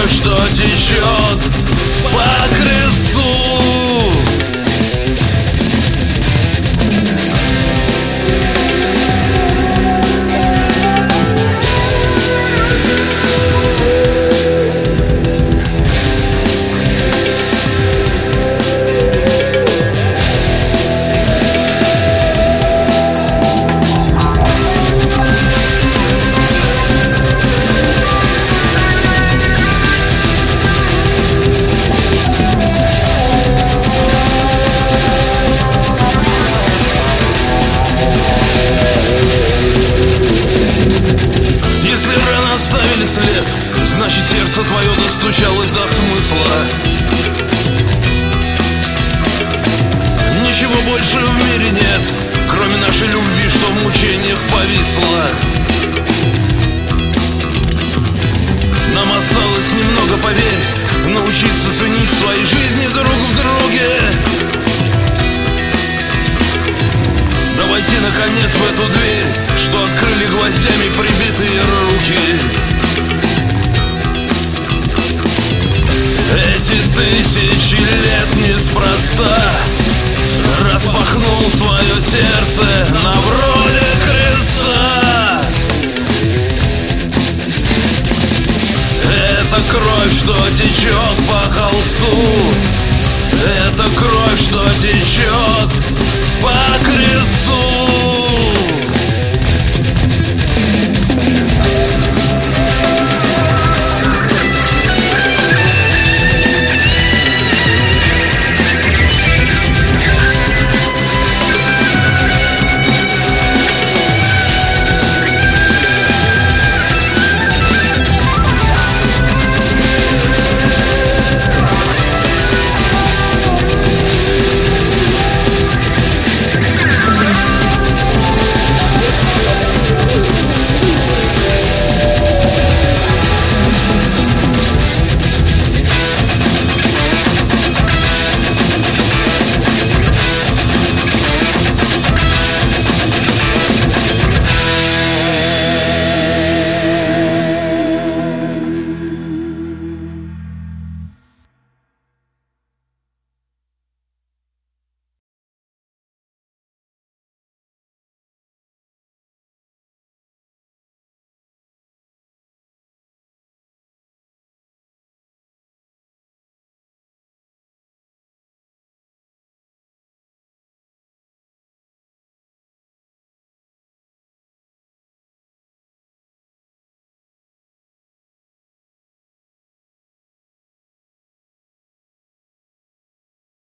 кровь, что течет по кресту. След, значит, сердце твое достучалось до смысла. Ничего больше в мире нет, кроме нашей любви, что в мучениях повисла. Нам осталось немного, поверь, научиться ценить свои жизни друг в друге. Да войти наконец в эту дверь, что открыли гвоздями прибитые руки. Эти тысячи лет неспроста распахнул свое сердце на вроде креста. Это кровь, что течет по холсту. Это кровь, что течет по кресту.